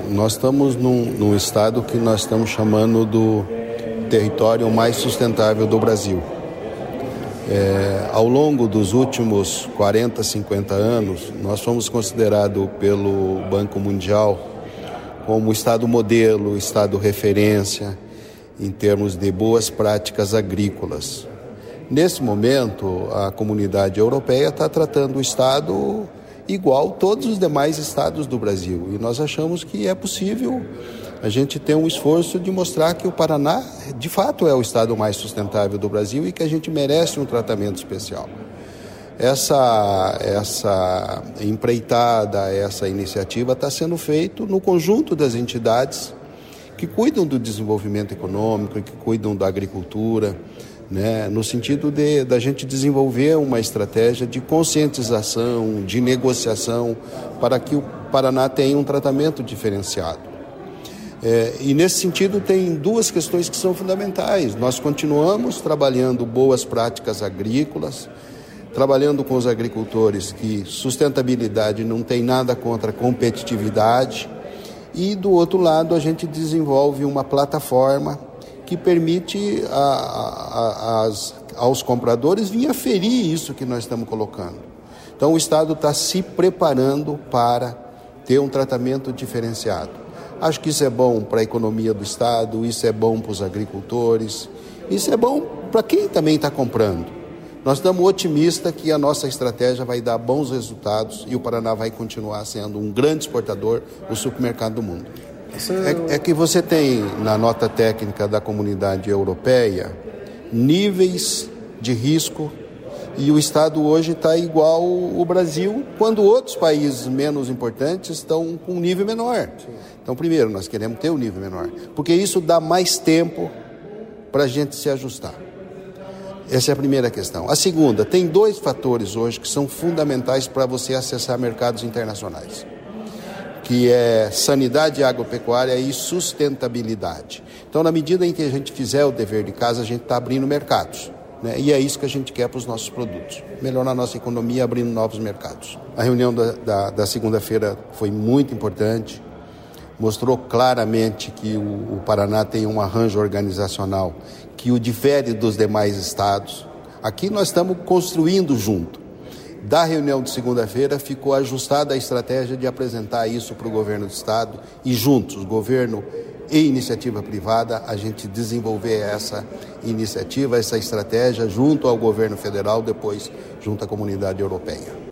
nós estamos num estado que nós estamos chamando do território mais sustentável do Brasil. Ao longo dos últimos 40, 50 anos, nós fomos considerados pelo Banco Mundial como estado modelo, estado referência em termos de boas práticas agrícolas. Nesse momento, a comunidade europeia está tratando o estado igual todos os demais estados do Brasil. E nós achamos que é possível a gente ter um esforço de mostrar que o Paraná, de fato, é o estado mais sustentável do Brasil e que a gente merece um tratamento especial. Essa empreitada, essa iniciativa está sendo feita no conjunto das entidades que cuidam do desenvolvimento econômico, que cuidam da agricultura, né, no sentido da gente desenvolver uma estratégia de conscientização, de negociação, para que o Paraná tenha um tratamento diferenciado. E nesse sentido tem duas questões que são fundamentais. Nós continuamos trabalhando boas práticas agrícolas, trabalhando com os agricultores que sustentabilidade não tem nada contra competitividade, e do outro lado a gente desenvolve uma plataforma que permite aos compradores vir aferir isso que nós estamos colocando. Então o Estado está se preparando para ter um tratamento diferenciado. Acho que isso é bom para a economia do Estado, isso é bom para os agricultores, isso é bom para quem também está comprando. Nós estamos otimistas que a nossa estratégia vai dar bons resultados e o Paraná vai continuar sendo um grande exportador do supermercado do mundo. É que você tem na nota técnica da comunidade europeia níveis de risco e o Estado hoje está igual o Brasil, quando outros países menos importantes estão com um nível menor. Então, primeiro, nós queremos ter um nível menor, porque isso dá mais tempo para a gente se ajustar. Essa é a primeira questão. A segunda, tem dois fatores hoje que são fundamentais para você acessar mercados internacionais, que é sanidade agropecuária e sustentabilidade. Então, na medida em que a gente fizer o dever de casa, a gente está abrindo mercados, né? E é isso que a gente quer para os nossos produtos. Melhorar a nossa economia abrindo novos mercados. A reunião da segunda-feira foi muito importante, mostrou claramente que o Paraná tem um arranjo organizacional que o difere dos demais estados. Aqui nós estamos construindo junto. Da reunião de segunda-feira ficou ajustada a estratégia de apresentar isso para o governo do estado e juntos, governo e iniciativa privada, a gente desenvolver essa iniciativa, essa estratégia junto ao governo federal, depois junto à comunidade europeia.